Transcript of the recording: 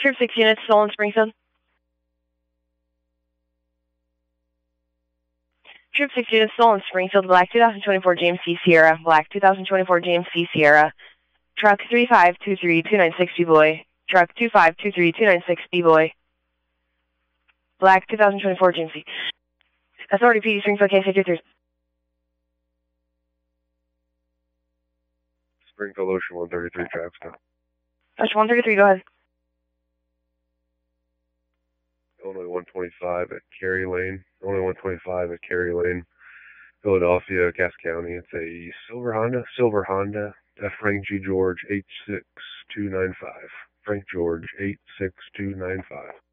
Troop 6 units still in Springfield. Troop 6 units still in Springfield. Black 2024 GMC Sierra. Black 2024 GMC Sierra. Truck 3523296 B-Boy. Truck 2523296 B-Boy. Black 2024 GMC. Authority PD Springfield K53. Springfield Ocean 133 tracks now. Ocean 133, go ahead. Illinois 125 at Cary Lane. Illinois 125 at Cary Lane. Philadelphia, Cass County. It's a silver Honda. Frank G. George 86295. Frank George 86295.